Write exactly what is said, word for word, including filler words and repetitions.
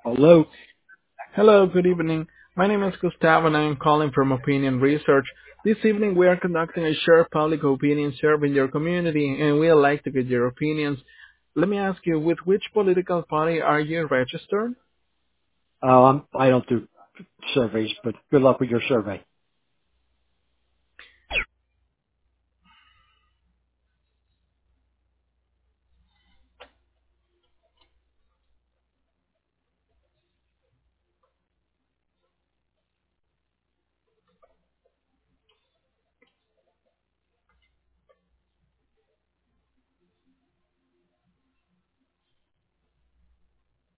Hello. Hello, good evening. My name is Gustavo and I am calling from Opinion Research. This evening we are conducting a share public opinion survey in your community and we would like to get your opinions. Let me ask you, with which political party are you registered? Uh, I'm, I don't do surveys, but good luck with your survey.